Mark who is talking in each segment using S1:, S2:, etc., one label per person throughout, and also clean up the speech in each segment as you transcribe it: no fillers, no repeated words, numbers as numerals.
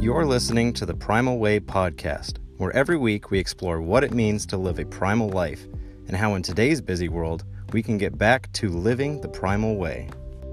S1: You're listening to the Primal Way podcast, where every week we explore what it means to live a primal life and how in today's busy world we can get back to living the primal way.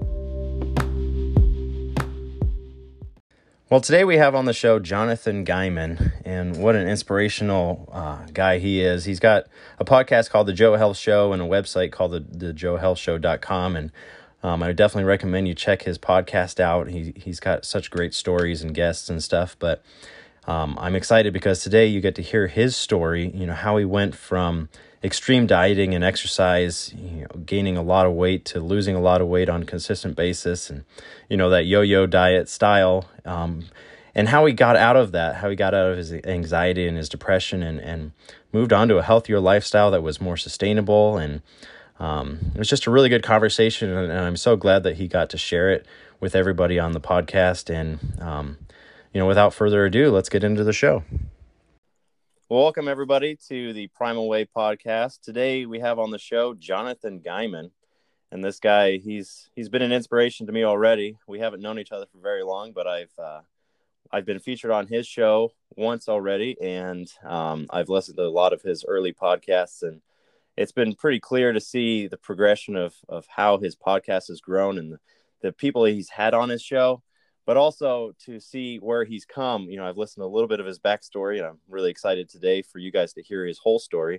S1: Well, today we have on the show Jonathan Guyman, and what an inspirational guy he is. He's got a podcast called The Joe Health Show and a website called thejoehealthshow.com, and I would definitely recommend you check his podcast out. He's got such great stories and guests and stuff, but I'm excited because today you get to hear his story, how he went from extreme dieting and exercise, gaining a lot of weight to losing a lot of weight on a consistent basis, and, that yo-yo diet style, and how he got out of that, how he got out of his anxiety and his depression and moved on to a healthier lifestyle that was more sustainable. And it was just a really good conversation, and I'm so glad that he got to share it with everybody on the podcast. And, without further ado, let's get into the show. Well, welcome everybody to the Primal Way podcast. Today we have on the show Jonathan Guyman, and this guy, he's been an inspiration to me already. We haven't known each other for very long, but I've been featured on his show once already, and I've listened to a lot of his early podcasts, and it's been pretty clear to see the progression of how his podcast has grown and the people he's had on his show, but also to see where he's come. I've listened to a little bit of his backstory, and I'm really excited today for you guys to hear his whole story.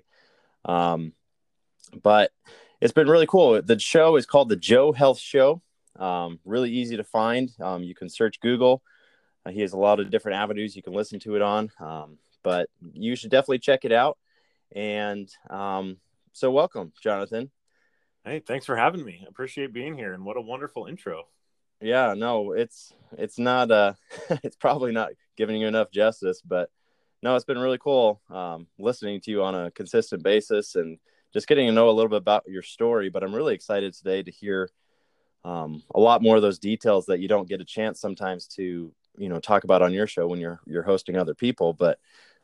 S1: But it's been really cool. The show is called The Joe Health Show. Really easy to find. You can search Google. He has a lot of different avenues you can listen to it on, but you should definitely check it out. And so welcome, Jonathan.
S2: Hey, thanks for having me. I appreciate being here, and what a wonderful intro.
S1: Yeah, no, it's not it's probably not giving you enough justice, but no, it's been really cool listening to you on a consistent basis and just getting to know a little bit about your story. But I'm really excited today to hear a lot more of those details that you don't get a chance sometimes to talk about on your show when you're hosting other people. But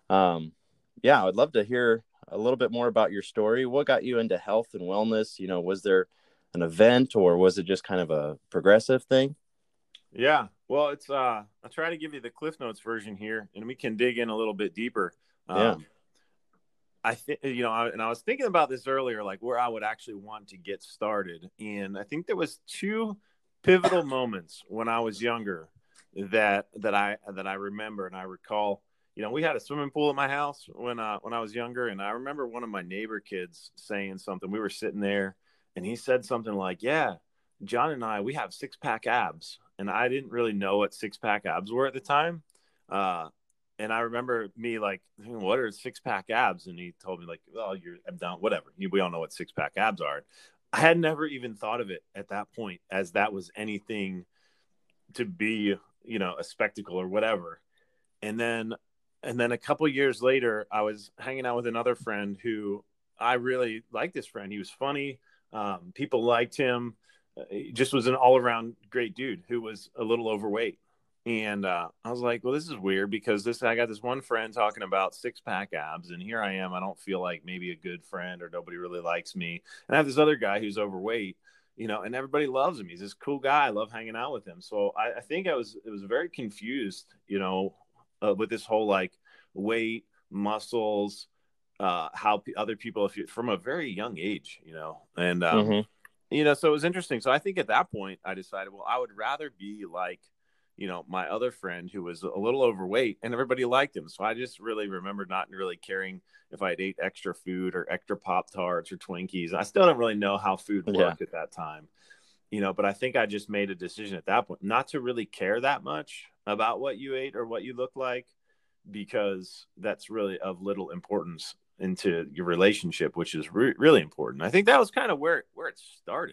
S1: yeah, I'd love to hear a little bit more about your story. What got you into health and wellness? Was there an event, or was it just kind of a progressive thing?
S2: Yeah, well, it's I'll try to give you the Cliff Notes version here, and we can dig in a little bit deeper.
S1: Yeah.
S2: I think, and I was thinking about this earlier, like where I would actually want to get started. And I think there was two pivotal moments when I was younger that I remember and I recall. We had a swimming pool at my house when I was younger, and I remember one of my neighbor kids saying something. We were sitting there, and he said something like, "Yeah, John and I, we have 6-pack abs." And I didn't really know what 6-pack abs were at the time. And I remember me like, what are 6-pack abs? And he told me like, well, I'm down, whatever. We all know what 6-pack abs are. I had never even thought of it at that point as that was anything to be, a spectacle or whatever. And then a couple of years later, I was hanging out with another friend who I really liked. This friend, he was funny. People liked him. He just was an all-around great dude who was a little overweight. And I was like, well, this is weird because I got this one friend talking about 6-pack abs, and here I am. I don't feel like maybe a good friend, or nobody really likes me. And I have this other guy who's overweight, and everybody loves him. He's this cool guy. I love hanging out with him. So I think it was very confused, with this whole like weight, muscles, how other people, from a very young age, and so it was interesting. So I think at that point I decided, well, I would rather be like, my other friend who was a little overweight, and everybody liked him. So I just really remember not really caring if I ate extra food or extra Pop-Tarts or Twinkies. I still don't really know how food worked at that time, but I think I just made a decision at that point not to really care that much about what you ate or what you look like, because that's really of little importance into your relationship, which is really important. I think that was kind of where it started.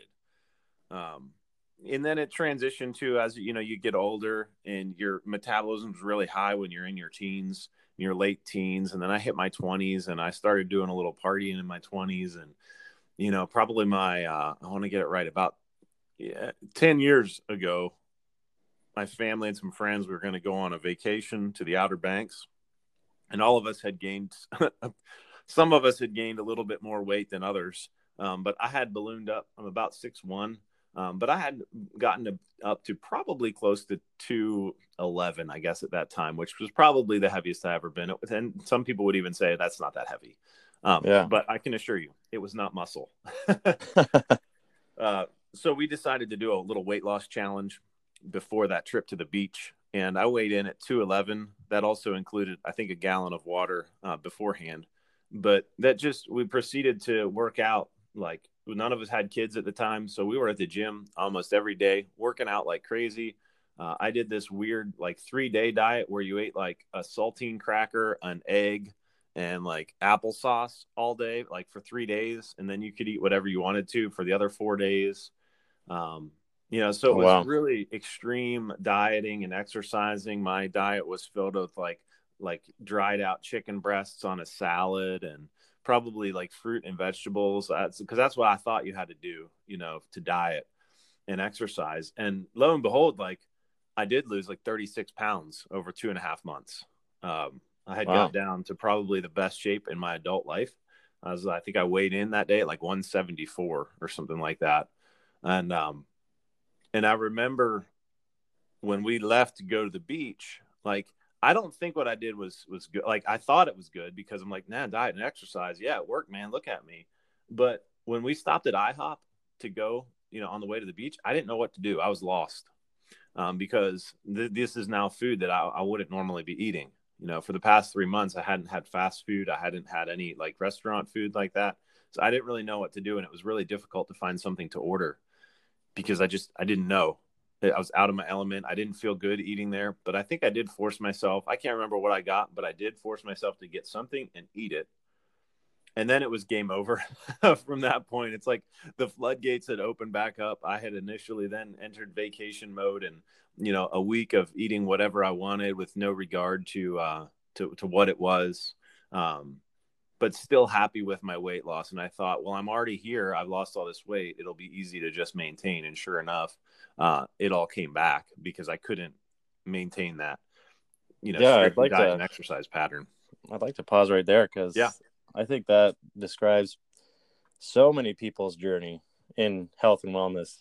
S2: And then it transitioned to, as you get older and your metabolism is really high when you're in your teens, your late teens. And then I hit my 20s and I started doing a little partying in my 20s. And, probably I want to get it right, about 10 years ago, my family and some friends, we were going to go on a vacation to the Outer Banks, and all of us had gained some of us had gained a little bit more weight than others. But I had ballooned up. I'm about 6'1". But I had gotten up to probably close to 211, I guess, at that time, which was probably the heaviest I ever been. And some people would even say that's not that heavy.
S1: Yeah.
S2: But I can assure you, it was not muscle. So we decided to do a little weight loss challenge before that trip to the beach. And I weighed in at 211. That also included, I think, a gallon of water beforehand. But we proceeded to work out. Like, none of us had kids at the time. So we were at the gym almost every day, working out like crazy. I did this weird, like, 3-day diet where you ate like a saltine cracker, an egg, and like applesauce all day, like for 3 days. And then you could eat whatever you wanted to for the other 4 days. So it
S1: Oh,
S2: was
S1: wow.
S2: really extreme dieting and exercising. My diet was filled with like dried out chicken breasts on a salad and probably like fruit and vegetables. Because that's what I thought you had to do, to diet and exercise. And lo and behold, like I did lose like 36 pounds over 2.5 months. I had got
S1: Wow.
S2: down to probably the best shape in my adult life. I think I weighed in that day at like 174 or something like that. And I remember when we left to go to the beach, like I don't think what I did was good. Like I thought it was good because I'm like, nah, diet and exercise, yeah, it worked, man. Look at me. But when we stopped at IHOP to go, on the way to the beach, I didn't know what to do. I was lost because this is now food that I wouldn't normally be eating. For the past 3 months, I hadn't had fast food. I hadn't had any like restaurant food like that. So I didn't really know what to do. And it was really difficult to find something to order because I didn't know. I was out of my element. I didn't feel good eating there, but I think I did force myself. I can't remember what I got, but I did force myself to get something and eat it. And then it was game over from that point. It's like the floodgates had opened back up. I had initially then entered vacation mode and, a week of eating whatever I wanted with no regard to what it was. But still happy with my weight loss. And I thought, well, I'm already here. I've lost all this weight. It'll be easy to just maintain. And sure enough, it all came back because I couldn't maintain that,
S1: Yeah,
S2: strict diet and exercise pattern.
S1: I'd like to pause right there
S2: Yeah.
S1: because I think that describes so many people's journey in health and wellness.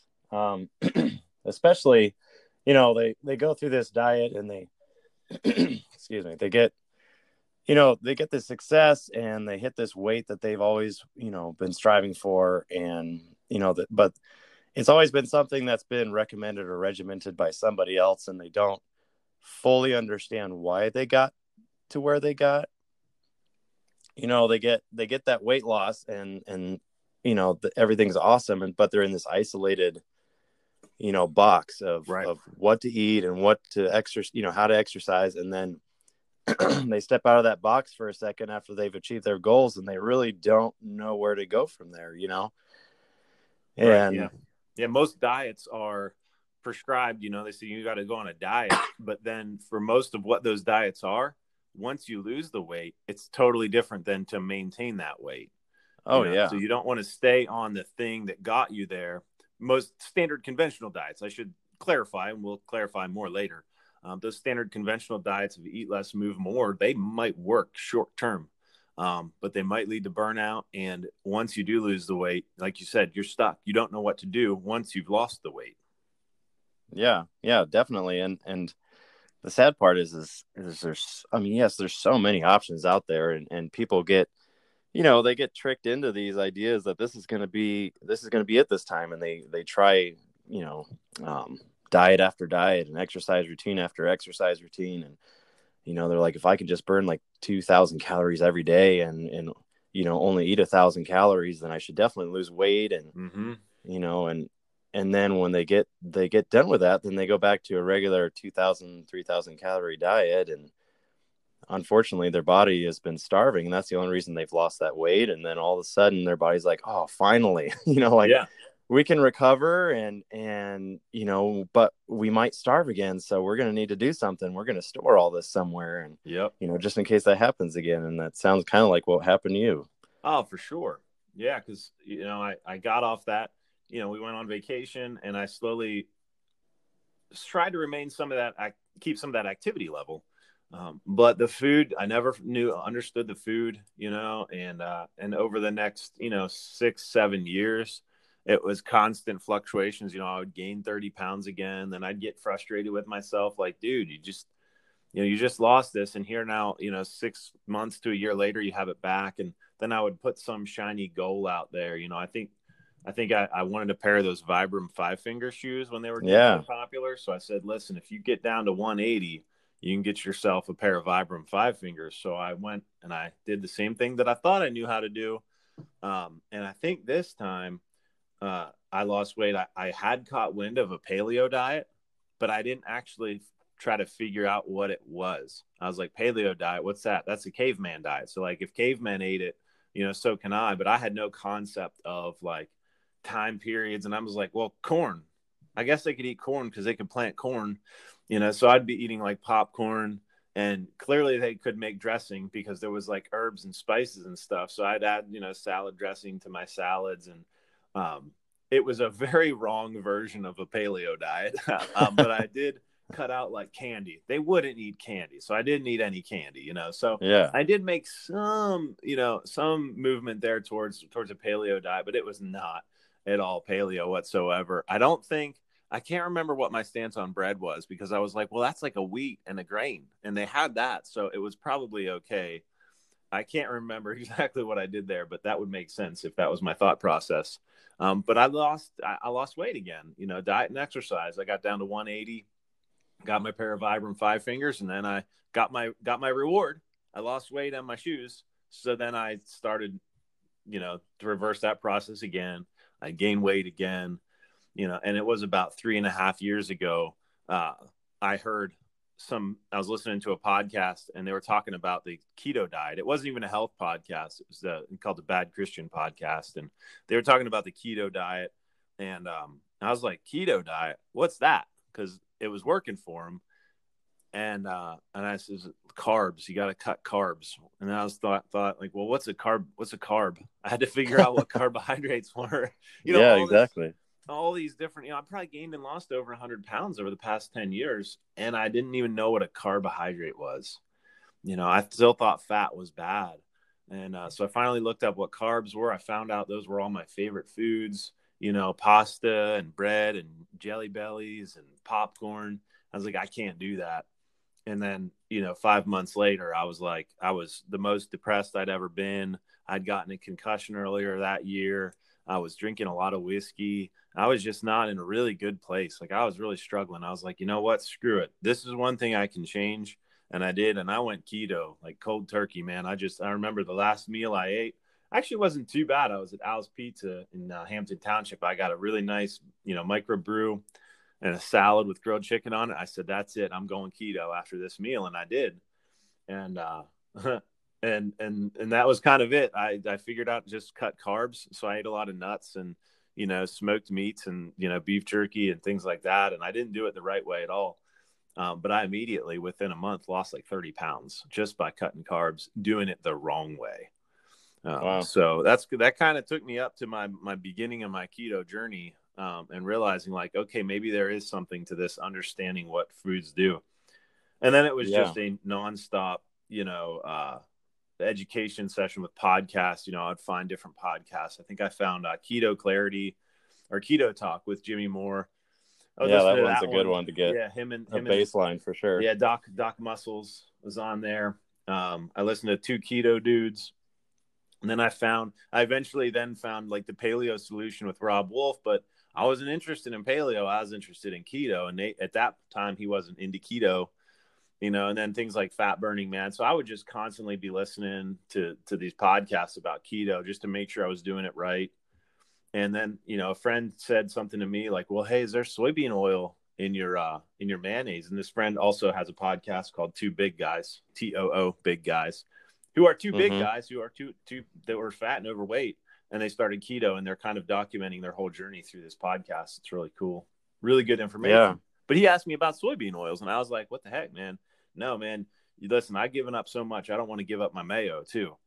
S1: Especially, they go through this diet and they, excuse me, they get this success and they hit this weight that they've always, been striving for. And, but it's always been something that's been recommended or regimented by somebody else. And they don't fully understand why they got to where they got. They get that weight loss and everything's awesome. But they're in this isolated, box of,
S2: Right.
S1: of what to eat and what to exercise, how to exercise. And then they step out of that box for a second after they've achieved their goals and they really don't know where to go from there,
S2: Right.
S1: And
S2: Yeah. Yeah. Most diets are prescribed, they say you got to go on a diet, but then for most of what those diets are, once you lose the weight, it's totally different than to maintain that weight.
S1: oh
S2: So
S1: yeah.
S2: you don't want to stay on the thing that got you there. Most standard conventional diets, I should clarify, and we'll clarify more later. Those standard conventional diets of eat less, move more, they might work short term, but they might lead to burnout. And once you do lose the weight, like you said, you're stuck. You don't know what to do once you've lost the weight.
S1: Yeah, definitely. And the sad part is there's, I mean, yes, there's so many options out there and people get, they get tricked into these ideas that this is going to be it this time. And they try, you know, diet after diet and exercise routine after exercise routine. And, they're like, if I could just burn like 2,000 calories every day and, only eat 1,000 calories, then I should definitely lose weight. And,
S2: Mm-hmm.
S1: And then when they get done with that, then they go back to a regular 2,000, 3,000 calorie diet. And unfortunately their body has been starving and that's the only reason they've lost that weight. And then all of a sudden their body's like, oh, finally, like
S2: Yeah.
S1: we can recover and but we might starve again. So we're going to need to do something. We're going to store all this somewhere. And,
S2: Yep.
S1: just in case that happens again. And that sounds kind of like what happened to you.
S2: Oh, for sure. Yeah. Cause I got off that, we went on vacation and I slowly tried to keep some of that activity level. But the food, I never understood the food, and over the next, 6, 7 years, it was constant fluctuations. You know, I would gain 30 pounds again. Then I'd get frustrated with myself. Like, dude, you just lost this. And here now, 6 months to a year later, you have it back. And then I would put some shiny goal out there. I wanted a pair of those Vibram 5-finger shoes when they were getting really popular. So I said, listen, if you get down to 180, you can get yourself a pair of Vibram 5-fingers. So I went and I did the same thing that I thought I knew how to do. And I think this time I lost weight. I had caught wind of a paleo diet, but I didn't actually try to figure out what it was. I was like, paleo diet, what's that? That's a caveman diet. So like if cavemen ate it, so can I, but I had no concept of like time periods. And I was like, well, corn, I guess they could eat corn because they could plant corn, so I'd be eating like popcorn, and clearly they could make dressing because there was like herbs and spices and stuff. So I'd add, salad dressing to my salads. And it was a very wrong version of a paleo diet. But I did cut out like candy. They wouldn't eat candy. So I didn't eat any candy, So
S1: Yeah.
S2: I did make some movement there towards a paleo diet, but it was not at all paleo whatsoever. I can't remember what my stance on bread was, because I was like, well, that's like a wheat and a grain, and they had that. So it was probably okay. I can't remember exactly what I did there, but that would make sense if that was my thought process. But I lost weight again, diet and exercise. I got down to 180, got my pair of Vibram 5-fingers, and then I got my reward. I lost weight on my shoes. So then I started, to reverse that process again. I gained weight again, and it was about 3.5 years ago. I was listening to a podcast, and they were talking about the keto diet. It wasn't even a health podcast. It was called the Bad Christian podcast. And they were talking about the keto diet. And I was like, keto diet, what's that? Because it was working for them. And I said, carbs, you got to cut carbs. And I was thought like, well, what's a carb? What's a carb? I had to figure out what carbohydrates were,
S1: exactly.
S2: All these different, I probably gained and lost over 100 pounds over the past 10 years. And I didn't even know what a carbohydrate was. I still thought fat was bad. And so I finally looked up what carbs were. I found out those were all my favorite foods, pasta and bread and jelly bellies and popcorn. I was like, I can't do that. And then, 5 months later, I was the most depressed I'd ever been. I'd gotten a concussion earlier that year. I was drinking a lot of whiskey. I was just not in a really good place. Like, I was really struggling. I was like, you know what? Screw it. This is one thing I can change. And I did. And I went keto, like cold turkey, man. I remember the last meal I ate actually wasn't too bad. I was at Al's Pizza in Hampton Township. I got a really nice, micro brew and a salad with grilled chicken on it. I said, that's it. I'm going keto after this meal. And I did. And, and that was kind of it. I figured out just cut carbs. So I ate a lot of nuts and, smoked meats and, beef jerky and things like that. And I didn't do it the right way at all. But I immediately, within a month, lost like 30 pounds just by cutting carbs, doing it the wrong way.
S1: Wow.
S2: So that kind of took me up to my beginning of my keto journey, and realizing like, okay, maybe there is something to this, understanding what foods do. And then it was just a nonstop, education session with podcasts. I'd find different podcasts. I think I found Keto Clarity or Keto Talk with Jimmy Moore.
S1: That one's a good one to get.
S2: Yeah, him and
S1: baseline for sure.
S2: Yeah, Doc Muscles was on there. I listened to two keto dudes. And then I eventually then found like the paleo solution with Rob Wolf, but I wasn't interested in paleo. I was interested in keto. And at that time he wasn't into keto, and then things like Fat Burning Man. So I would just constantly be listening to these podcasts about keto just to make sure I was doing it right. And then, a friend said something to me like, well, hey, is there soybean oil in your mayonnaise? And this friend also has a podcast called Two Big Guys, TOO Big Guys, who are two big guys who are two that were fat and overweight. And they started keto, and they're kind of documenting their whole journey through this podcast. It's really cool. Really good information.
S1: Yeah.
S2: But he asked me about soybean oils, and I was like, what the heck, man? No, man. Listen, I've given up so much. I don't want to give up my mayo too.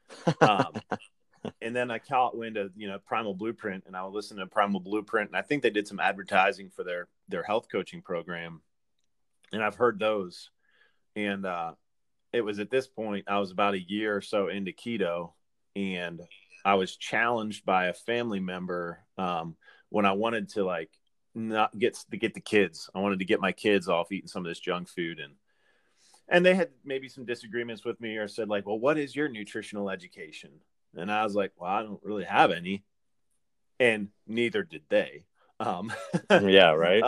S2: And then I caught wind of, Primal Blueprint, and I would listen to Primal Blueprint. And I think they did some advertising for their health coaching program. And I've heard those. And it was at this point, I was about a year or so into keto. And I was challenged by a family member when I wanted to like not get the kids. I wanted to get my kids off eating some of this junk food, and they had maybe some disagreements with me or said like, well, what is your nutritional education? And I was like, well, I don't really have any. And neither did they. Um,
S1: Yeah, right.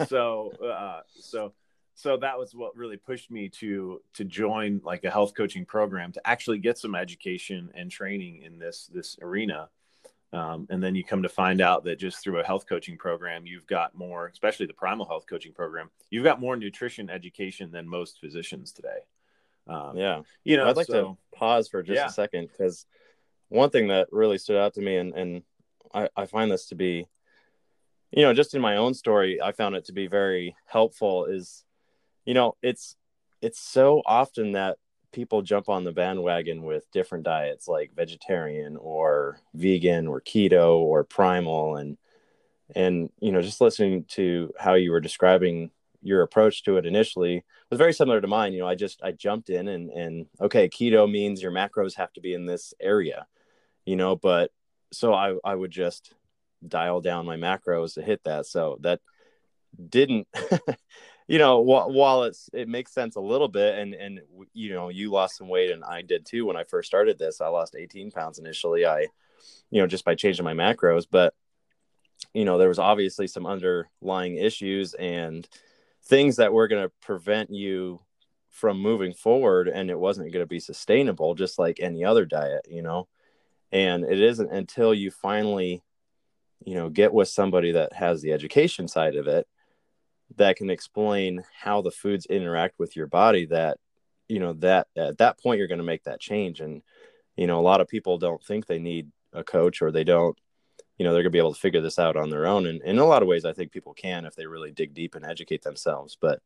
S2: so that was what really pushed me to join like a health coaching program to actually get some education and training in this arena. And then you come to find out that just through a health coaching program, you've got more, especially the Primal Health Coaching Program, you've got more nutrition education than most physicians today.
S1: Yeah.
S2: You know,
S1: I'd like to
S2: so
S1: pause for just a
S2: yeah,
S1: second, because one thing that really stood out to me, and I find this to be, just in my own story, I found it to be very helpful, is, it's so often that people jump on the bandwagon with different diets like vegetarian or vegan or keto or primal, and just listening to how you were describing your approach to it initially was very similar to mine. I jumped in, and okay, keto means your macros have to be in this area, but so I would just dial down my macros to hit that. So that didn't, while it makes sense a little bit, and you lost some weight and I did too. When I first started this, I lost 18 pounds initially. Just by changing my macros, but there was obviously some underlying issues and things that were going to prevent you from moving forward, and it wasn't going to be sustainable, just like any other diet. And it isn't until you finally get with somebody that has the education side of it that can explain how the foods interact with your body, that that at that point you're going to make that change. And a lot of people don't think they need a coach, or they don't, they're going to be able to figure this out on their own. And in a lot of ways, I think people can if they really dig deep and educate themselves. But,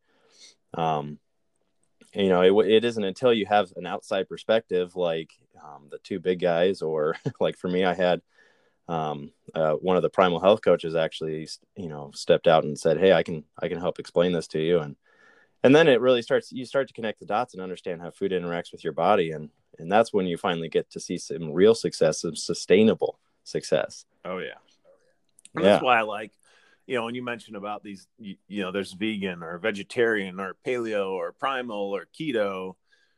S1: it isn't until you have an outside perspective, like the two big guys, or like for me, I had one of the Primal Health coaches actually, stepped out and said, hey, I can help explain this to you. And then it really you start to connect the dots and understand how food interacts with your body. And that's when you finally get to see some real success, some sustainable success.
S2: oh yeah. And that's
S1: Yeah.
S2: why I like, when you mentioned about these, there's vegan or vegetarian or paleo or primal or keto.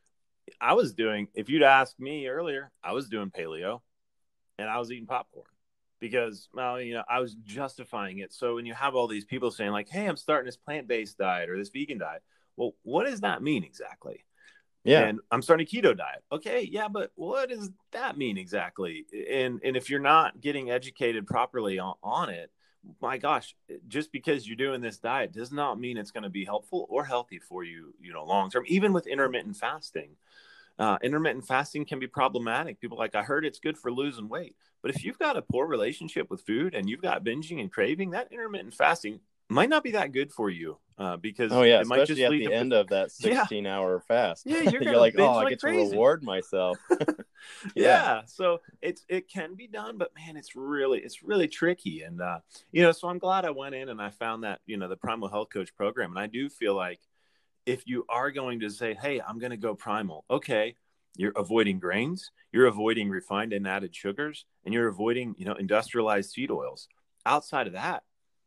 S2: If you'd asked me earlier, I was doing paleo and I was eating popcorn because, well, I was justifying it. So when you have all these people saying like, hey, I'm starting this plant-based diet or this vegan diet, well, what does that mean exactly?
S1: Yeah.
S2: And I'm starting a keto diet. Okay, yeah, but what does that mean exactly? And if you're not getting educated properly on it, my gosh, just because you're doing this diet does not mean it's going to be helpful or healthy for you, long term. Even with intermittent fasting, intermittent fasting can be problematic. People I heard it's good for losing weight, but if you've got a poor relationship with food and you've got binging and craving, that intermittent fasting might not be that good for you
S1: Oh
S2: because
S1: yeah,
S2: it might
S1: especially
S2: just
S1: at
S2: lead
S1: the
S2: to
S1: end of that
S2: yeah,
S1: 16-hour fast.
S2: yeah, you're
S1: You're
S2: gonna
S1: like, oh,
S2: binge
S1: I
S2: like
S1: get to
S2: crazy.
S1: reward myself. Yeah.
S2: Yeah, so it can be done, but man, it's really tricky. And so I'm glad I went in and I found that the Primal Health Coach program. And I do feel like if you are going to say, hey, I'm going to go primal, okay, you're avoiding grains, you're avoiding refined and added sugars, and you're avoiding industrialized seed oils. Outside of that,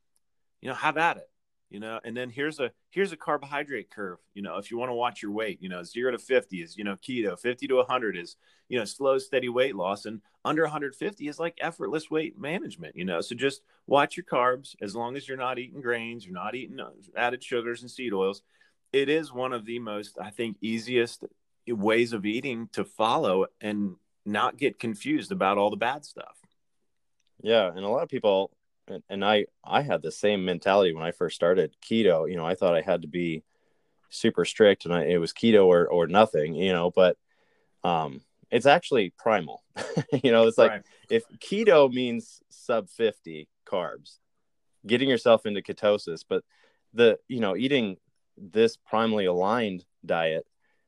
S2: have at it. And then here's a carbohydrate curve. If you want to watch your weight, 0 to 50 is keto, 50 to 100 is slow steady weight loss, and under 150 is like effortless weight management. So just watch your carbs. As long as you're not eating grains, you're not eating added sugars and seed oils. It is one of the most, I think, easiest ways of eating to follow and not get confused about all the bad stuff.
S1: Yeah, and a lot of people, and I had the same mentality when I first started keto. I thought I had to be super strict, and it was keto or nothing. But it's actually primal. It's like,
S2: Right.
S1: if keto means sub 50 carbs, getting yourself into ketosis, but eating this primally aligned diet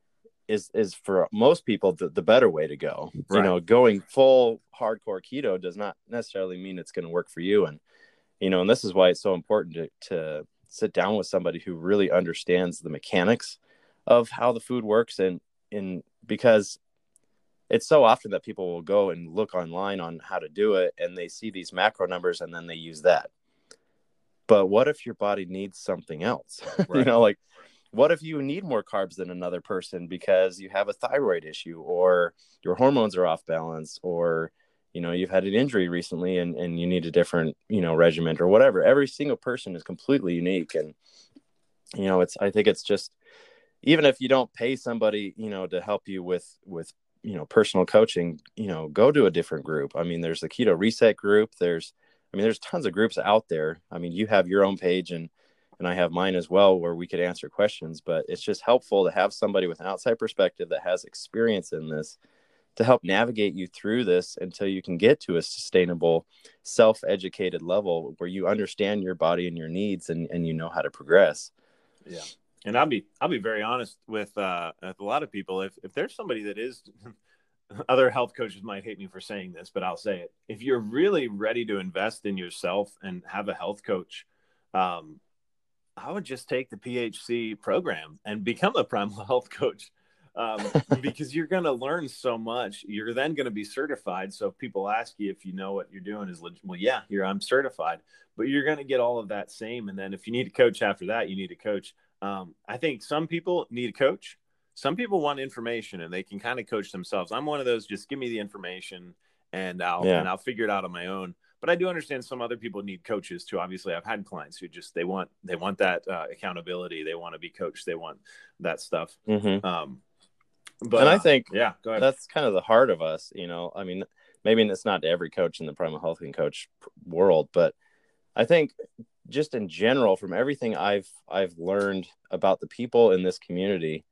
S1: is for most people the better way to go.
S2: Right.
S1: Going full hardcore keto does not necessarily mean it's going to work for you. And this is why it's so important to sit down with somebody who really understands the mechanics of how the food works, and because it's so often that people will go and look online on how to do it, and they see these macro numbers and then they use that. But what if your body needs something else?
S2: Right.
S1: Like, what if you need more carbs than another person because you have a thyroid issue, or your hormones are off balance, or, you've had an injury recently and you need a different, regimen or whatever. Every single person is completely unique. And, I think it's just, even if you don't pay somebody, to help you with, personal coaching, go to a different group. I mean, there's the Keto Reset group. There's tons of groups out there. I mean, you have your own page and I have mine as well, where we could answer questions, but it's just helpful to have somebody with an outside perspective that has experience in this to help navigate you through this until you can get to a sustainable, self-educated level where you understand your body and your needs, and you know how to progress.
S2: Yeah. And I'll be very honest with a lot of people. If there's somebody that is, other health coaches might hate me for saying this, but I'll say it. If you're really ready to invest in yourself and have a health coach, I would just take the PHC program and become a Primal Health Coach, because you're going to learn so much. You're then going to be certified. So if people ask you if you know what you're doing is legit, well, yeah, here I'm certified, but you're going to get all of that same. And then if you need a coach after that, you need a coach. I think some people need a coach. Some people want information and they can kind of coach themselves. I'm one of those, just give me the information and I'll figure it out on my own. But I do understand some other people need coaches too. Obviously, I've had clients who just they want that accountability. They want to be coached. They want that stuff.
S1: Mm-hmm.
S2: But
S1: and I think
S2: yeah, go ahead.
S1: That's kind of the heart of us. I mean, maybe it's not to every coach in the Primal Health and Coach world, but I think just in general, from everything I've learned about the people in this community,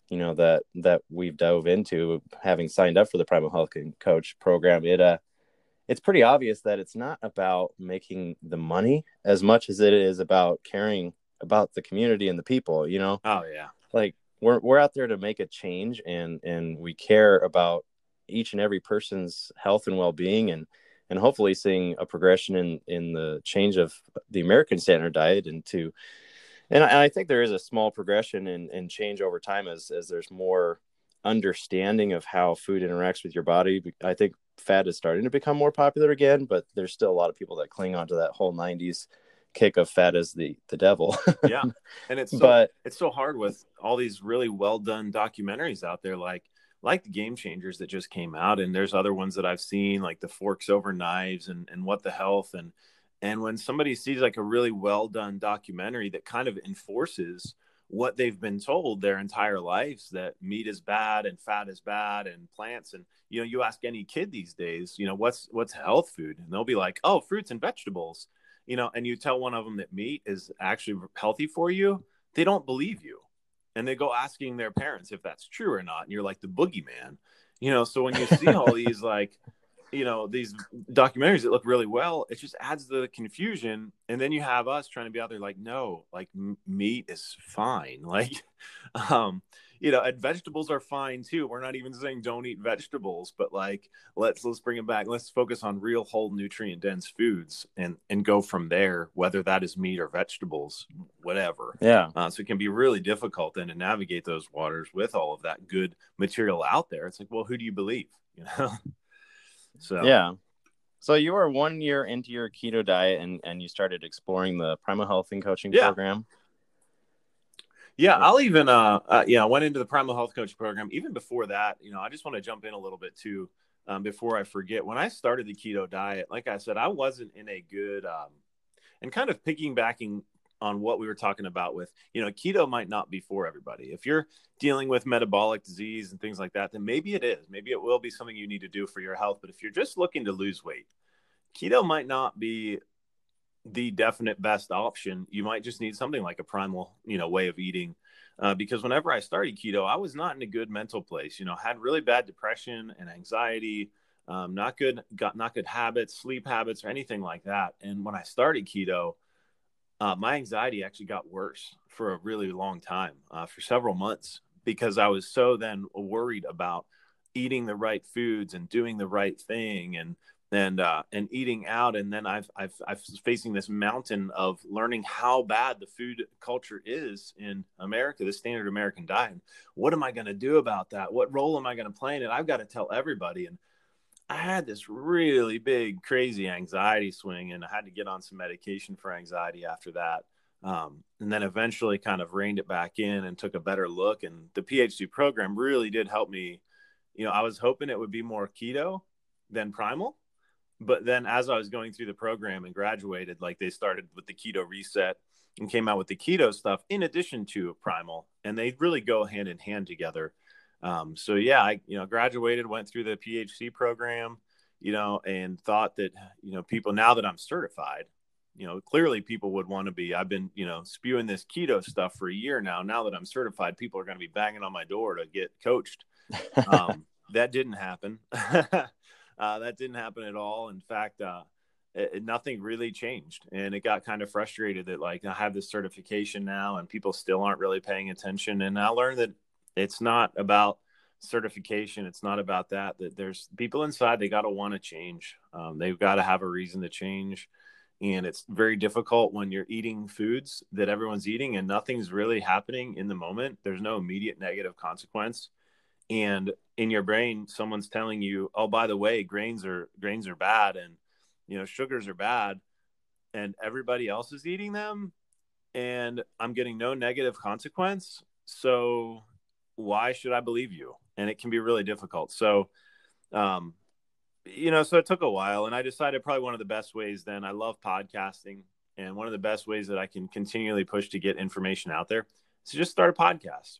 S1: that we've dove into, having signed up for the Primal Health and Coach program, it's pretty obvious that it's not about making the money as much as it is about caring about the community and the people,
S2: Oh yeah.
S1: Like we're out there to make a change, and we care about each and every person's health and well-being, and hopefully seeing a progression in the change of the American standard diet and I think there is a small progression and change over time as there's more understanding of how food interacts with your body. I think fat is starting to become more popular again, but there's still a lot of people that cling onto that whole 90s kick of fat as the devil.
S2: Yeah. And it's so hard with all these really well done documentaries out there, like the Game Changers that just came out. And there's other ones that I've seen, like the Forks Over Knives and What the Health. And when somebody sees like a really well done documentary that kind of enforces what they've been told their entire lives, that meat is bad and fat is bad and plants, and you ask any kid these days, what's health food, and they'll be like, oh, fruits and vegetables, and you tell one of them that meat is actually healthy for you, they don't believe you, and they go asking their parents if that's true or not, and you're like the boogeyman. So when you see all these like these documentaries that look really well, it just adds to the confusion. And then you have us trying to be out there like, no, like meat is fine. Like, and vegetables are fine too. We're not even saying don't eat vegetables, but like, let's bring it back. Let's focus on real whole nutrient dense foods and go from there, whether that is meat or vegetables, whatever.
S1: Yeah.
S2: So it can be really difficult then to navigate those waters with all of that good material out there. It's like, well, who do you believe? So
S1: yeah. So you were 1 year into your keto diet and you started exploring the Primal Health and Coaching program.
S2: Yeah, I'll even I went into the Primal Health Coach program. Even before that, I just want to jump in a little bit too, before I forget. When I started the keto diet, like I said, I wasn't in a good and kind of piggybacking on what we were talking about with, keto might not be for everybody. If you're dealing with metabolic disease and things like that, then maybe it is. Maybe it will be something you need to do for your health. But if you're just looking to lose weight, keto might not be the definite best option. You might just need something like a primal, way of eating. Because whenever I started keto, I was not in a good mental place, had really bad depression and anxiety, not good habits, sleep habits, or anything like that. And when I started keto, my anxiety actually got worse for a really long time, for several months, because I was so then worried about eating the right foods and doing the right thing and and eating out. And then I've facing this mountain of learning how bad the food culture is in America, the standard American diet. What am I going to do about that? What role am I going to play in it? I've got to tell everybody. And I had this really big, crazy anxiety swing, and I had to get on some medication for anxiety after that. And then eventually kind of reined it back in and took a better look. And the PhD program really did help me. I was hoping it would be more keto than primal. But then as I was going through the program and graduated, like they started with the keto reset and came out with the keto stuff in addition to primal. And they really go hand in hand together. So yeah, I graduated, went through the PhD program, and thought that, people, now that I'm certified, clearly people would want to be. I've been, spewing this keto stuff for a year now. Now that I'm certified, people are going to be banging on my door to get coached. That didn't happen. That didn't happen at all. In fact, nothing really changed. And it got kind of frustrated that, like, I have this certification now and people still aren't really paying attention. And I learned that it's not about certification. It's not about that there's people inside, they got to want to change. They've got to have a reason to change. And it's very difficult when you're eating foods that everyone's eating and nothing's really happening in the moment. There's no immediate negative consequence. And in your brain, someone's telling you, oh, by the way, grains are bad, and, sugars are bad, and everybody else is eating them, and I'm getting no negative consequence. So why should I believe you? And it can be really difficult. So, so it took a while, and I decided probably one of the best ways then, I love podcasting, and one of the best ways that I can continually push to get information out there is to just start a podcast.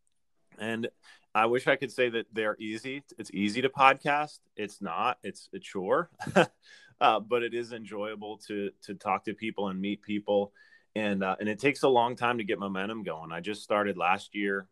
S2: And I wish I could say that they're easy. It's easy to podcast. It's not. It's a chore, but it is enjoyable to talk to people and meet people. And it takes a long time to get momentum going. I just started last year.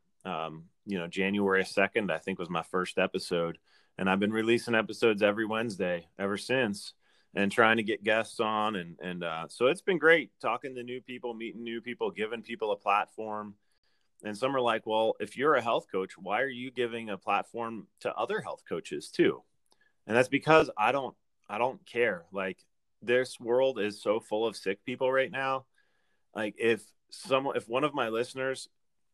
S2: January 2nd, I think, was my first episode. And I've been releasing episodes every Wednesday ever since, and trying to get guests on. And so it's been great talking to new people, meeting new people, giving people a platform. And some are like, well, if you're a health coach, why are you giving a platform to other health coaches too? And that's because I don't care. Like, this world is so full of sick people right now. Like, if one of my listeners,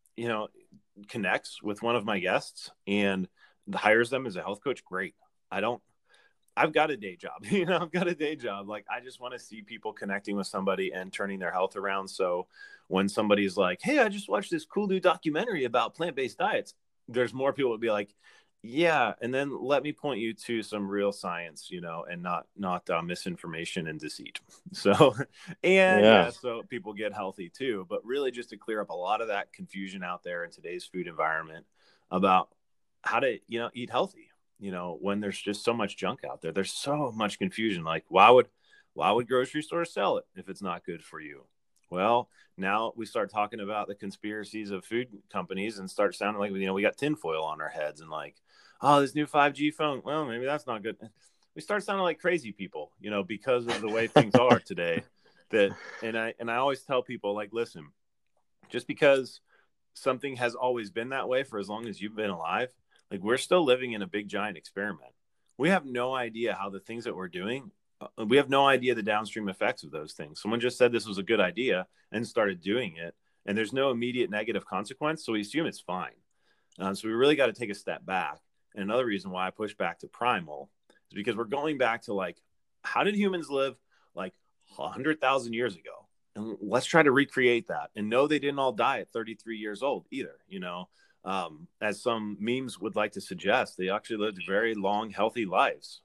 S2: connects with one of my guests and hires them as a health coach, great. I've got a day job, I've got a day job. Like, I just want to see people connecting with somebody and turning their health around. So when somebody's like, hey, I just watched this cool new documentary about plant-based diets, there's more people would be like, yeah. And then let me point you to some real science, and not misinformation and deceit. So, and so people get healthy too, but really just to clear up a lot of that confusion out there in today's food environment about how to, eat healthy. When there's just so much junk out there, there's so much confusion. Like, why would grocery stores sell it if it's not good for you? Well, now we start talking about the conspiracies of food companies and start sounding like, we got tinfoil on our heads and like, oh, this new 5G phone. Well, maybe that's not good. We start sounding like crazy people, because of the way things are today. And I always tell people, like, listen, just because something has always been that way for as long as you've been alive, like, we're still living in a big giant experiment. We have no idea how the things that we're doing, we have no idea the downstream effects of those things. Someone just said this was a good idea and started doing it, and there's no immediate negative consequence. So we assume it's fine. So we really got to take a step back. And another reason why I push back to primal is because we're going back to, like, how did humans live like 100,000 years ago? And let's try to recreate that. And no, they didn't all die at 33 years old either, as some memes would like to suggest. They actually lived very long, healthy lives.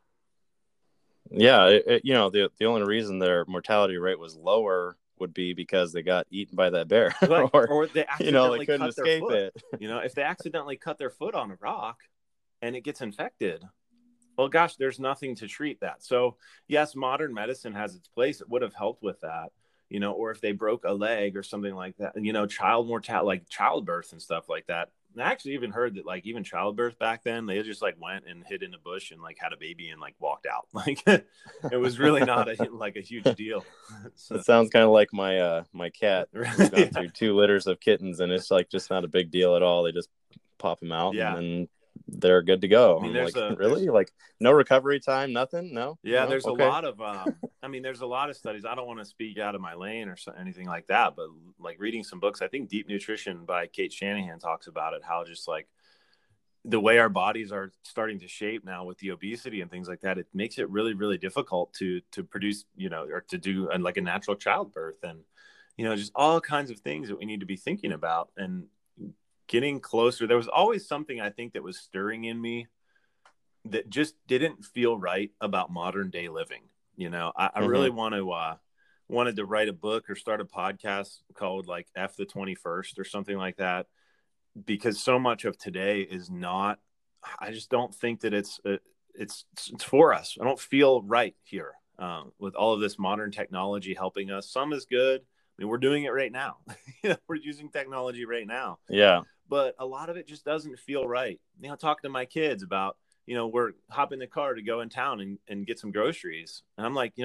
S1: Yeah, the only reason their mortality rate was lower would be because they got eaten by that bear,
S2: or they accidentally
S1: they couldn't escape it.
S2: If they accidentally cut their foot on a rock and it gets infected, well, gosh, there's nothing to treat that. So yes, modern medicine has its place. It would have helped with that, or if they broke a leg or something like that, child mortality, like childbirth and stuff like that. I actually even heard that, like, even childbirth back then, they just like went and hid in a bush and like had a baby and like walked out. Like, it was really not a huge deal.
S1: So it sounds kind of like my cat who's gone through 2 litters of kittens, and it's like just not a big deal at all. They just pop them out and then they're good to go.
S2: I mean,
S1: I'm like, really? Like no recovery time, nothing? No?
S2: yeah,
S1: No?
S2: there's a
S1: Okay.
S2: lot of, I mean, there's a lot of studies. I don't want to speak out of my lane or anything like that, but like reading some books, I think Deep Nutrition by Kate Shanahan talks about it, how just like the way our bodies are starting to shape now with the obesity and things like that, it makes it really, really difficult to produce, or to do like a natural childbirth, and, just all kinds of things that we need to be thinking about and getting closer. There was always something I think that was stirring in me that just didn't feel right about modern day living. I really
S1: Mm-hmm.
S2: wanted to write a book or start a podcast called like F the 21st or something like that, because so much of today is not. I just don't think that it's for us. I don't feel right here, with all of this modern technology helping us. Some is good. I mean, we're doing it right now. We're using technology right now,
S1: Yeah.
S2: but a lot of it just doesn't feel right. Talking to my kids about, we're hopping the car to go in town and get some groceries, and I'm like,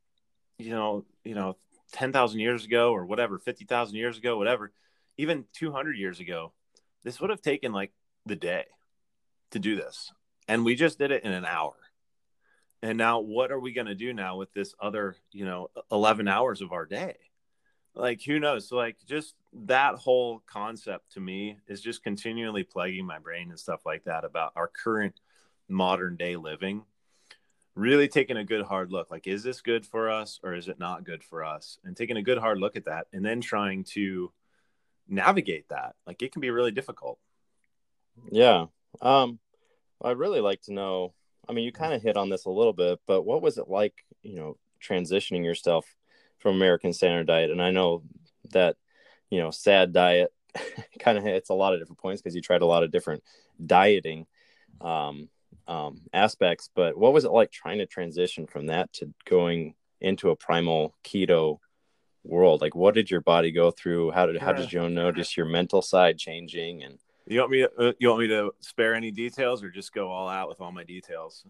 S2: 10,000 years ago or whatever, 50,000 years ago, whatever, even 200 years ago, this would have taken like the day to do this. And we just did it in an hour. And now what are we going to do now with this other, 11 hours of our day? Like, who knows? So like just that whole concept to me is just continually plaguing my brain and stuff like that about our current modern day living. Really taking a good hard look, like, is this good for us or is it not good for us? And taking a good hard look at that and then trying to navigate that. Like, it can be really difficult.
S1: Yeah. I'd really like to know, I mean, you kind of hit on this a little bit, but what was it like, transitioning yourself from American Standard Diet? And I know that, SAD diet kind of hits a lot of different points because you tried a lot of different dieting um, aspects, but what was it like trying to transition from that to going into a primal keto world? Like, what did your body go through? How did you notice your mental side changing? And
S2: You want me to spare any details or just go all out with all my details?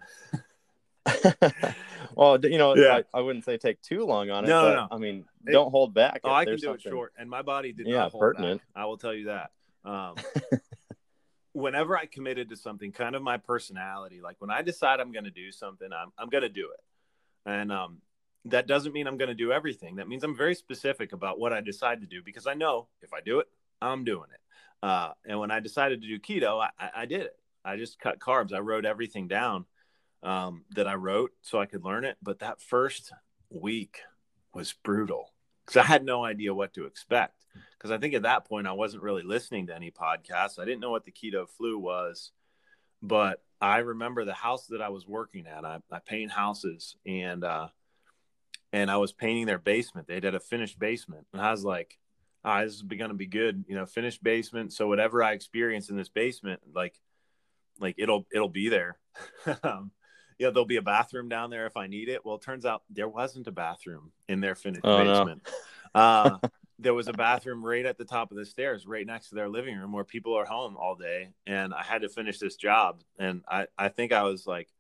S1: well,
S2: Yeah.
S1: I wouldn't say take too long on it,
S2: No,
S1: but
S2: no.
S1: I mean, don't hold back if
S2: I can
S1: there's
S2: do it
S1: something,
S2: short, and my body did not
S1: yeah,
S2: hold back.
S1: pertinent.
S2: I will tell you that. Whenever I committed to something, kind of my personality, like when I decide I'm going to do something, I'm going to do it. And that doesn't mean I'm going to do everything. That means I'm very specific about what I decide to do, because I know if I do it, I'm doing it. And when I decided to do keto, I did it. I just cut carbs. I wrote everything down that I wrote so I could learn it. But that first week was brutal because I had no idea what to expect. Because I think at that point I wasn't really listening to any podcasts. I didn't know what the keto flu was, but I remember the house that I was working at. I paint houses, and I was painting their basement. They did a finished basement, and I was like, this is going to be good, finished basement. So whatever I experience in this basement, like it'll be there. There'll be a bathroom down there if I need it. Well, it turns out there wasn't a bathroom in their finished
S1: Oh no.
S2: basement. There was a bathroom right at the top of the stairs, right next to their living room, where people are home all day. And I had to finish this job. And I think I was like,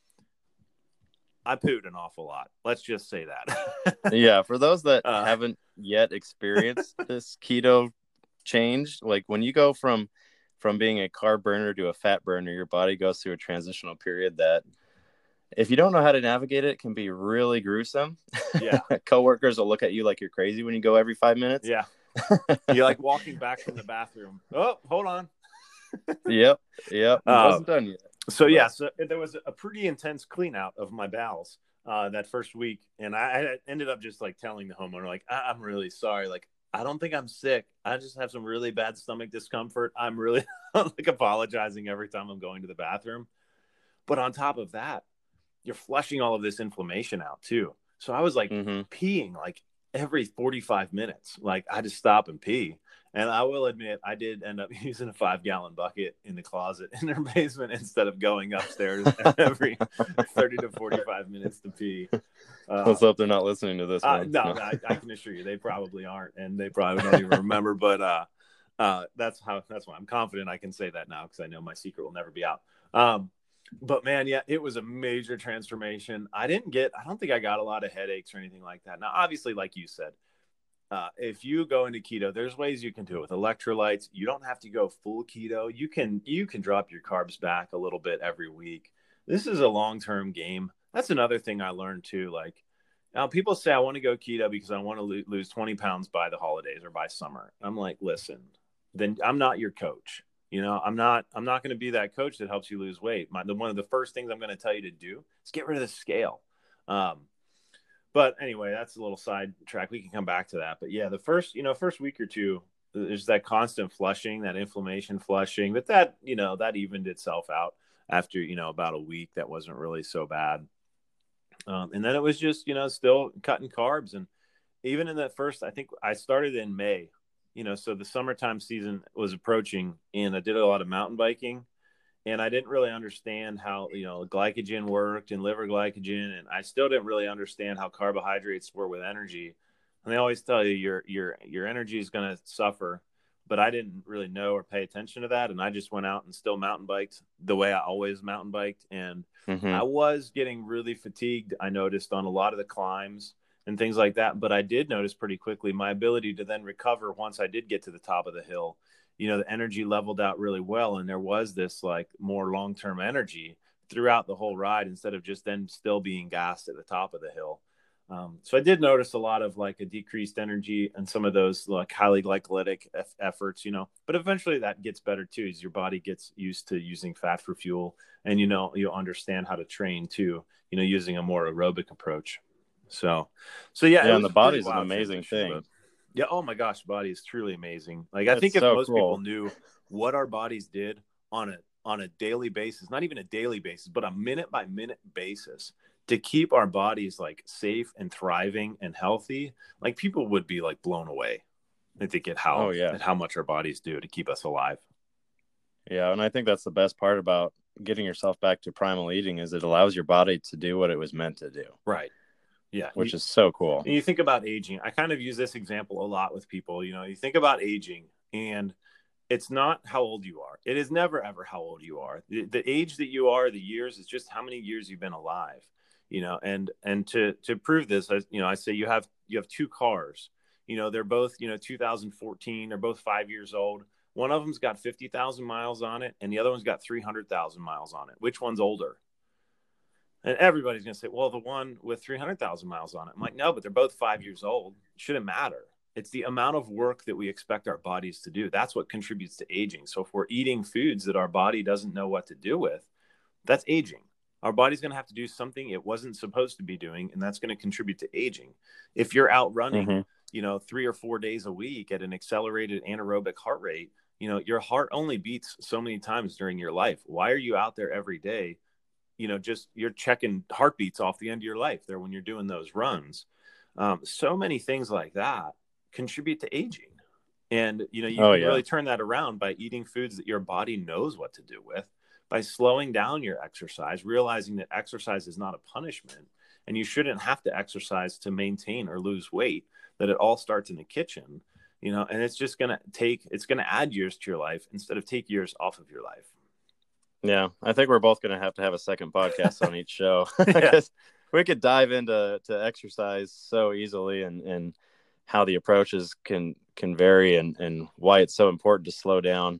S2: I pooed an awful lot. Let's just say that.
S1: Yeah, for those that haven't yet experienced this keto change, like when you go from being a carb burner to a fat burner, your body goes through a transitional period that, if you don't know how to navigate it, can be really gruesome.
S2: Yeah.
S1: Coworkers will look at you like you're crazy when you go every 5 minutes.
S2: Yeah. You're like walking back from the bathroom. Oh, hold on.
S1: Yep. Wasn't done yet.
S2: So there was a pretty intense clean out of my bowels that first week. And I ended up just like telling the homeowner, like, I'm really sorry. Like, I don't think I'm sick. I just have some really bad stomach discomfort. I'm really like apologizing every time I'm going to the bathroom. But on top of that, you're flushing all of this inflammation out too. So I was like peeing like every 45 minutes. Like, I just stop and pee. And I will admit, I did end up using a 5-gallon bucket in the closet in their basement instead of going upstairs every 30 to 45 minutes to pee.
S1: Let's hope they're not listening to this one.
S2: No. I can assure you they probably aren't, and they probably don't even remember. But that's why I'm confident I can say that now, because I know my secret will never be out. But man, yeah, it was a major transformation. I don't think I got a lot of headaches or anything like that. Now, obviously, like you said, if you go into keto, there's ways you can do it with electrolytes. You don't have to go full keto. You can drop your carbs back a little bit every week. This is a long-term game. That's another thing I learned too. Like, now people say I want to go keto because I want to lose 20 pounds by the holidays or by summer. I'm like, listen, then I'm not your coach. I'm not going to be that coach that helps you lose weight. One of the first things I'm going to tell you to do is get rid of the scale. But anyway, that's a little sidetrack. We can come back to that. But yeah, the first week or two, there's that constant flushing, that inflammation flushing, but that evened itself out after, about a week. That wasn't really so bad. And then it was just, still cutting carbs. And even in that first, I think I started in May, so the summertime season was approaching, and I did a lot of mountain biking. And I didn't really understand how, glycogen worked and liver glycogen. And I still didn't really understand how carbohydrates were with energy. And they always tell you your energy is going to suffer. But I didn't really know or pay attention to that. And I just went out and still mountain biked the way I always mountain biked. And I was getting really fatigued, I noticed, on a lot of the climbs and things like that. But I did notice pretty quickly my ability to then recover once I did get to the top of the hill. The energy leveled out really well. And there was this like more long-term energy throughout the whole ride instead of just then still being gassed at the top of the hill. So I did notice a lot of like a decreased energy and some of those like highly glycolytic efforts, but eventually that gets better too, as your body gets used to using fat for fuel, and, you'll understand how to train too, using a more aerobic approach. So yeah,
S1: and the body's an amazing thing.
S2: But yeah. Oh my gosh. Body is truly amazing. Like, I think
S1: It's
S2: if
S1: so
S2: most
S1: cool.
S2: people knew what our bodies did on a daily basis, not even a daily basis, but a minute by minute basis to keep our bodies like safe and thriving and healthy, like people would be like blown away, I think, at how much our bodies do to keep us alive.
S1: Yeah. And I think that's the best part about getting yourself back to primal eating is it allows your body to do what it was meant to do.
S2: Right. Yeah.
S1: Which is so cool.
S2: And you think about aging. I kind of use this example a lot with people. You think about aging, and it's not how old you are. It is never, ever how old you are. The age that you are, the years, is just how many years you've been alive. And to prove this, I say you have two cars. They're both, 2014. They're both 5 years old. One of them's got 50,000 miles on it, and the other one's got 300,000 miles on it. Which one's older? And everybody's going to say, well, the one with 300,000 miles on it. I'm like, no, but they're both 5 years old. It shouldn't matter. It's the amount of work that we expect our bodies to do. That's what contributes to aging. So if we're eating foods that our body doesn't know what to do with, that's aging. Our body's going to have to do something it wasn't supposed to be doing, and that's going to contribute to aging. If you're out running, 3 or 4 days a week at an accelerated anaerobic heart rate, your heart only beats so many times during your life. Why are you out there every day? Just you're checking heartbeats off the end of your life there when you're doing those runs. So many things like that contribute to aging. And, you can really turn that around by eating foods that your body knows what to do with, by slowing down your exercise, realizing that exercise is not a punishment, and you shouldn't have to exercise to maintain or lose weight, that it all starts in the kitchen, and it's just going to add years to your life instead of take years off of your life.
S1: Yeah, I think we're both going to have a second podcast on each show. Because we could dive into exercise so easily and how the approaches can vary and why it's so important to slow down.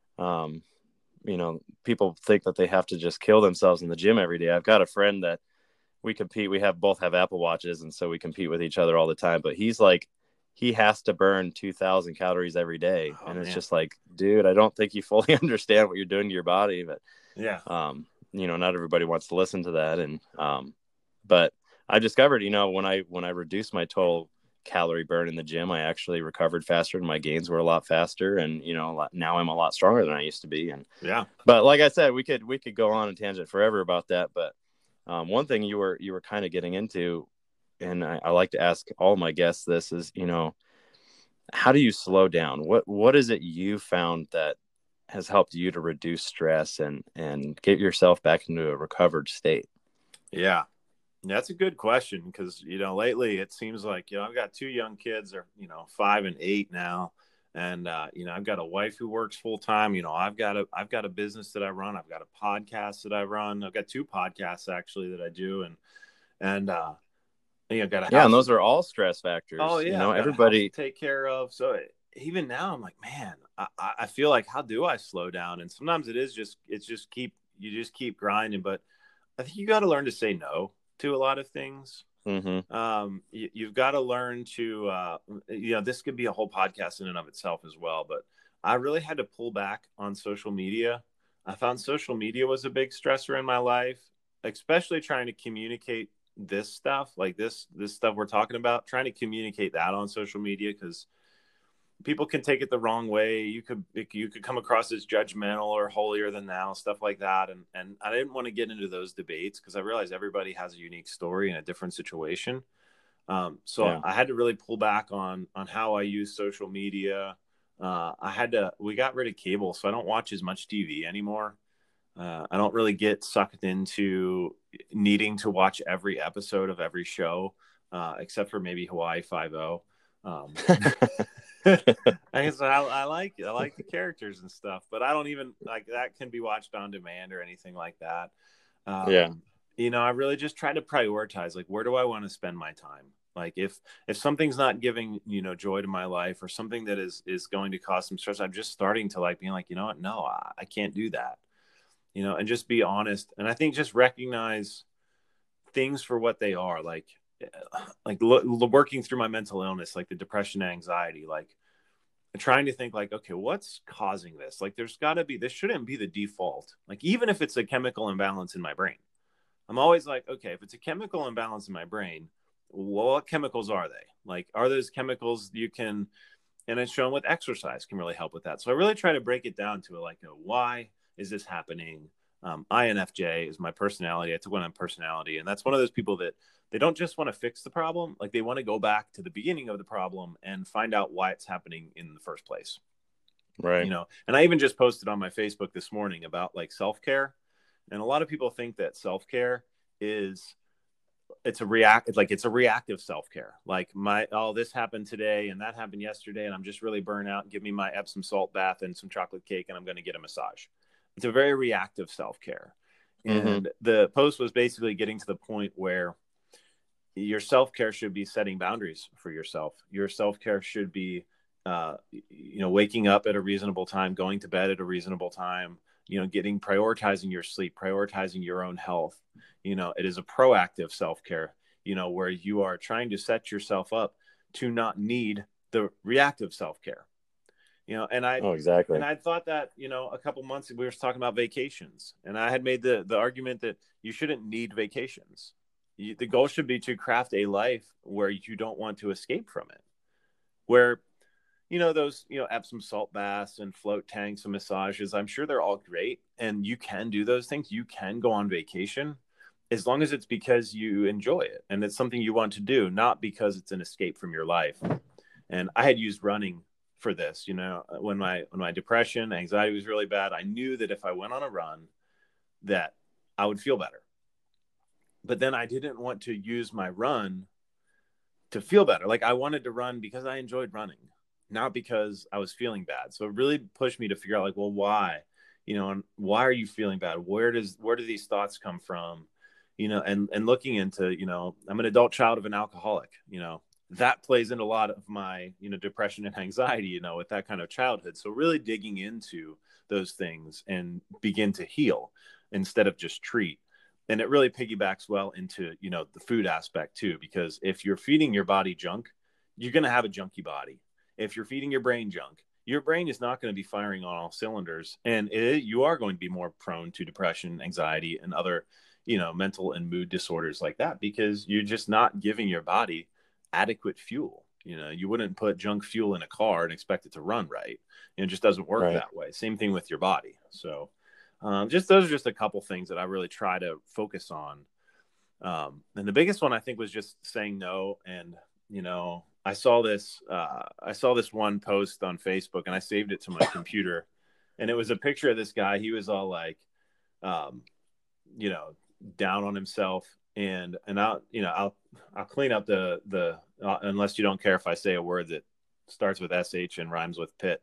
S1: People think that they have to just kill themselves in the gym every day. I've got a friend that we compete. We both have Apple Watches, and so we compete with each other all the time. But he's like, he has to burn 2,000 calories every day. And it's just like, dude, I don't think you fully understand what you're doing to your body. But not everybody wants to listen to that. And but I discovered, when I reduced my total calorie burn in the gym, I actually recovered faster, and my gains were a lot faster. And now I'm a lot stronger than I used to be. And but like I said, we could go on a tangent forever about that. But one thing you were kind of getting into, and I like to ask all my guests this, is, how do you slow down? What is it you found that has helped you to reduce stress and get yourself back into a recovered state?
S2: Yeah, that's a good question, because, lately it seems like, I've got two young kids, are 5 and 8 now. And, I've got a wife who works full time. I've got a business that I run. I've got a podcast that I run. I've got 2 podcasts actually that I do. And got a
S1: Yeah, and
S2: house.
S1: those are all stress
S2: Oh
S1: factors.
S2: yeah, I've got a house to
S1: Everybody.
S2: take care of. So even now, I'm like, man, I feel like, how do I slow down? And sometimes it's just keep grinding. But I think you got to learn to say no to a lot of things.
S1: Hmm.
S2: You've got to learn to, this could be a whole podcast in and of itself as well. But I really had to pull back on social media. I found social media was a big stressor in my life, especially trying to communicate this stuff, like this stuff we're talking about, trying to communicate that on social media, because people can take it the wrong way. You could come across as judgmental or holier than thou, stuff like that. And I didn't want to get into those debates because I realized everybody has a unique story in a different situation. So
S1: Yeah.
S2: I had to really pull back on how I use social media. We got rid of cable, so I don't watch as much TV anymore. I don't really get sucked into needing to watch every episode of every show, except for maybe Hawaii Five O. I guess I like it. I like the characters and stuff, but I don't even like that can be watched on demand or anything like that.
S1: Yeah.
S2: I really just try to prioritize, like, where do I want to spend my time? Like if something's not giving, joy to my life, or something that is going to cause some stress, I'm just starting to like being like, you know what? No, I can't do that. And just be honest. And I think just recognize things for what they are, working through my mental illness, like the depression, anxiety, like trying to think like, okay, what's causing this? Like, this shouldn't be the default. Like, even if it's a chemical imbalance in my brain, I'm always like, okay, if it's a chemical imbalance in my brain, what chemicals are they? Like, are those chemicals and it's shown with exercise can really help with that. So I really try to break it down to why is this happening? INFJ is my personality. I took one on personality, and that's one of those people that they don't just want to fix the problem. Like, they want to go back to the beginning of the problem and find out why it's happening in the first place.
S1: Right.
S2: And I even just posted on my Facebook this morning about like self-care. And a lot of people think that self-care is it's a reactive self-care. Like, this happened today and that happened yesterday, and I'm just really burnt out. Give me my Epsom salt bath and some chocolate cake, and I'm going to get a massage. It's a very reactive self-care.
S1: Hmm.
S2: And the post was basically getting to the point where your self-care should be setting boundaries for yourself. Your self-care should be, waking up at a reasonable time, going to bed at a reasonable time, prioritizing your sleep, prioritizing your own health. It is a proactive self-care, where you are trying to set yourself up to not need the reactive self-care. And
S1: Oh, exactly.
S2: I thought that, a couple months ago, we were talking about vacations, and I had made the argument that you shouldn't need vacations. The goal should be to craft a life where you don't want to escape from it, where, those, Epsom salt baths and float tanks and massages, I'm sure they're all great. And you can do those things. You can go on vacation as long as it's because you enjoy it and it's something you want to do, not because it's an escape from your life. And I had used running for this, when my depression, anxiety was really bad. I knew that if I went on a run, that I would feel better. But then I didn't want to use my run to feel better. Like, I wanted to run because I enjoyed running, not because I was feeling bad. So it really pushed me to figure out, like, well, why? And why are you feeling bad? Where do these thoughts come from? And looking into, I'm an adult child of an alcoholic, that plays in a lot of my, depression and anxiety, with that kind of childhood. So really digging into those things and begin to heal instead of just treat. And it really piggybacks well into, the food aspect too, because if you're feeding your body junk, you're going to have a junky body. If you're feeding your brain junk, your brain is not going to be firing on all cylinders, and you are going to be more prone to depression, anxiety, and other, mental and mood disorders like that, because you're just not giving your body adequate fuel. You wouldn't put junk fuel in a car and expect it to run right. It just doesn't work
S1: Right.
S2: that way. Same thing with your body. So just those are just a couple things that I really try to focus on. And the biggest one I think was just saying no. And I saw this one post on Facebook, and I saved it to my computer, and it was a picture of this guy. He was all like, um, you know, down on himself, and I'll clean up the unless you don't care if I say a word that starts with sh and rhymes with pit.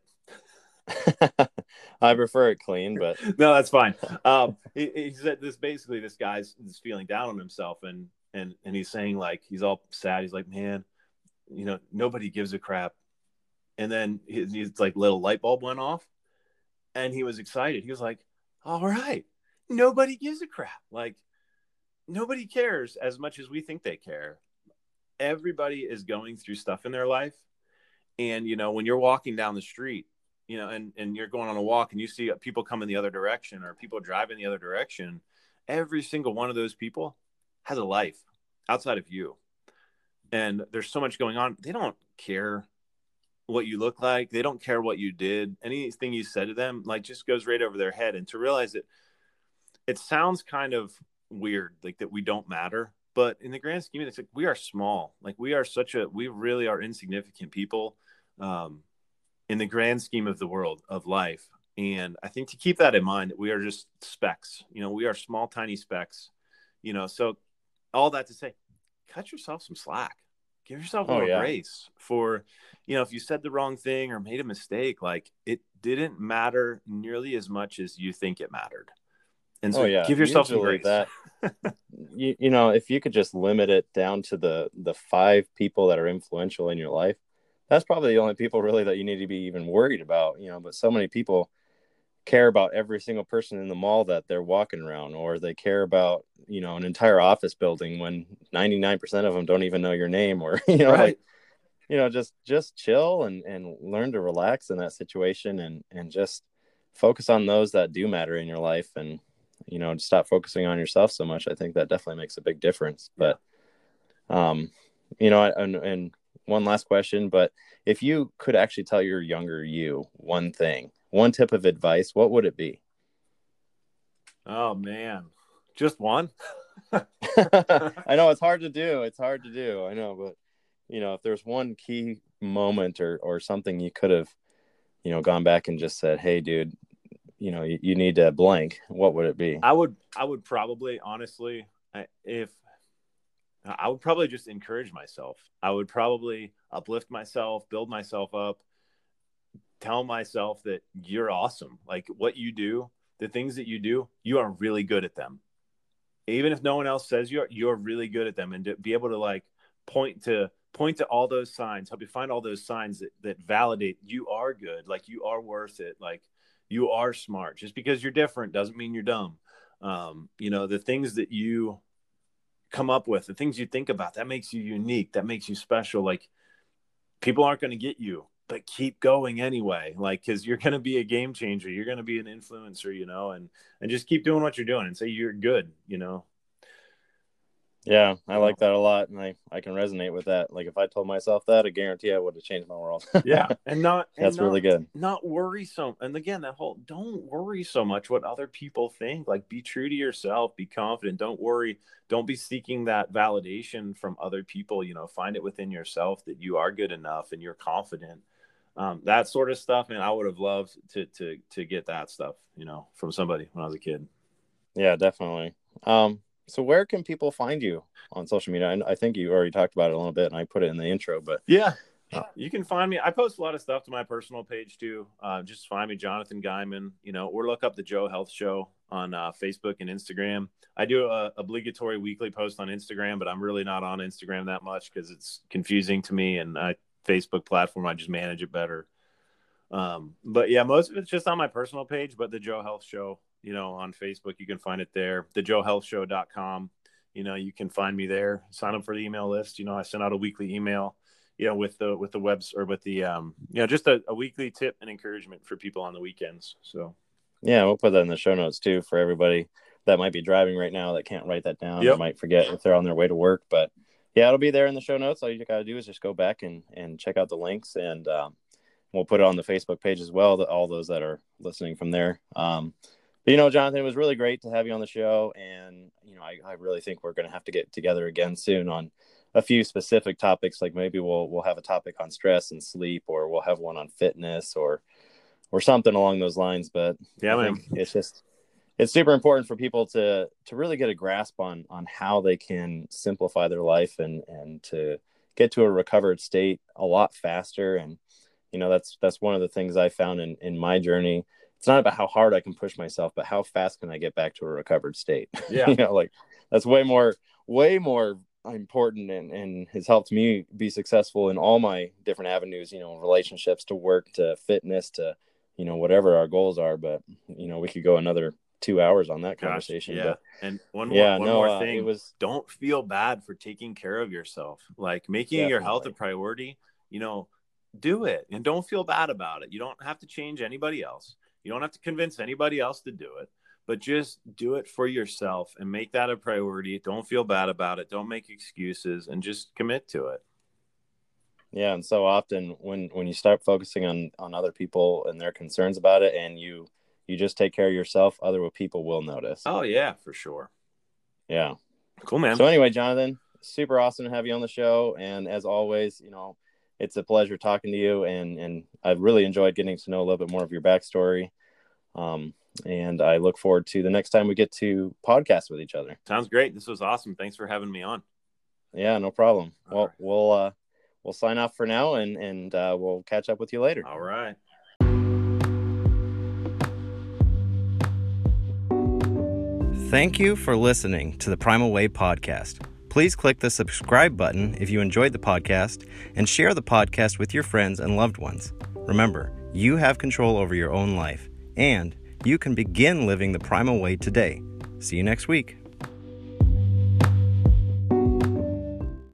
S1: I prefer it clean, but
S2: No, that's fine. He said this, basically this guy's feeling down on himself, and and he's saying, like, he's all sad. He's like, man, nobody gives a crap. And then his like little light bulb went off, and he was excited. He was like, all right, nobody gives a crap. Like, nobody cares as much as we think they care. Everybody is going through stuff in their life. And, when you're walking down the street, and you're going on a walk and you see people coming the other direction or people driving the other direction, every single one of those people has a life outside of you. And there's so much going on. They don't care what you look like. They don't care what you did. Anything you said to them, like, just goes right over their head. And to realize that it sounds kind of weird, like that we don't matter. But in the grand scheme, it's like we are small. Like we really are insignificant people in the grand scheme of the world of life. And I think to keep that in mind, that we are just specks. We are small, tiny specks. So all that to say, cut yourself some slack. Give yourself a little grace for, if you said the wrong thing or made a mistake, like it didn't matter nearly as much as you think it mattered. And so give yourself some grace.
S1: That, if you could just limit it down to the 5 people that are influential in your life, that's probably the only people really that you need to be even worried about, but so many people care about every single person in the mall that they're walking around, or they care about, an entire office building when 99% of them don't even know your name, or,
S2: right.
S1: Just chill and learn to relax in that situation and just focus on those that do matter in your life, and, stop focusing on yourself so much. I think that definitely makes a big difference. But, and one last question, but if you could actually tell your younger you one tip of advice, what would it be?
S2: Oh man, just one?
S1: I know it's hard to do. I know, but if there's one key moment or something you could have, gone back and just said, hey dude, you need to blank, what would it be?
S2: I would probably, honestly, I would probably just encourage myself. I would probably uplift myself, build myself up, tell myself that you're awesome. Like what you do, the things that you do, you are really good at them. Even if no one else says you're really good at them, and to be able to like point to all those signs, help you find all those signs that validate you are good, like you are worth it, like you are smart. Just because you're different doesn't mean you're dumb. The things that you come up with, the things you think about, that makes you unique, that makes you special. Like people aren't going to get you, but keep going anyway, like, because you're going to be a game changer, you're going to be an influencer, and just keep doing what you're doing and say you're good.
S1: Yeah, I like that a lot, and I can resonate with that. Like if I told myself that, I guarantee I would have changed my world.
S2: Yeah, that's
S1: really good.
S2: Not worry and again, don't worry so much what other people think. Like be true to yourself, be confident. Don't worry, don't be seeking that validation from other people. Find it within yourself that you are good enough and you're confident. That sort of stuff, man. I would have loved to get that stuff, from somebody when I was a kid.
S1: Yeah, definitely. So where can people find you on social media? I think you already talked about it a little bit, and I put it in the intro, but
S2: yeah, you can find me. I post a lot of stuff to my personal page too. Just find me, Jonathan Guyman, or look up the Joe Health Show on Facebook and Instagram. I do a obligatory weekly post on Instagram, but I'm really not on Instagram that much because it's confusing to me, and Facebook platform, I just manage it better. But yeah, most of it's just on my personal page, but the Joe Health Show, on Facebook, you can find it there. thejoehealthshow.com. You can find me there, sign up for the email list. I send out a weekly email, with the webs, or with the, just a weekly tip and encouragement for people on the weekends. So
S1: yeah, we'll put that in the show notes too, for everybody that might be driving right now that can't write that down. Yep. Or might forget if they're on their way to work, but yeah, it'll be there in the show notes. All you got to do is just go back and check out the links, and we'll put it on the Facebook page as well, all those that are listening from there. But, Jonathan, it was really great to have you on the show. And, I really think we're going to have to get together again soon on a few specific topics. Like maybe we'll have a topic on stress and sleep, or we'll have one on fitness or something along those lines. But
S2: yeah,
S1: I think it's super important for people to really get a grasp on how they can simplify their life and to get to a recovered state a lot faster. And, that's one of the things I found in my journey. It's not about how hard I can push myself, but how fast can I get back to a recovered state?
S2: Yeah.
S1: that's way more important, and has helped me be successful in all my different avenues, relationships to work to fitness to, whatever our goals are. But, we could go another 2 hours on that conversation.
S2: Yeah.
S1: But
S2: And one more thing.
S1: it was,
S2: don't feel bad for taking care of yourself. Like making your health a priority, do it and don't feel bad about it. You don't have to change anybody else. You don't have to convince anybody else to do it, but just do it for yourself and make that a priority. Don't feel bad about it. Don't make excuses and just commit to it.
S1: Yeah. And so often when you start focusing on other people and their concerns about it, and you just take care of yourself, other people will notice.
S2: Oh yeah, for sure.
S1: Yeah.
S2: Cool, man.
S1: So anyway, Jonathan, super awesome to have you on the show. And as always, it's a pleasure talking to you, and I've really enjoyed getting to know a little bit more of your backstory. And I look forward to the next time we get to podcast with each other.
S2: Sounds great. This was awesome. Thanks for having me on.
S1: Yeah, no problem.
S2: All
S1: Well,
S2: right.
S1: we'll sign off for now, and we'll catch up with you later.
S2: All right.
S1: Thank you for listening to the Primal Way podcast. Please click the subscribe button if you enjoyed the podcast, and share the podcast with your friends and loved ones. Remember, you have control over your own life, and you can begin living the Primal Way today. See you next week.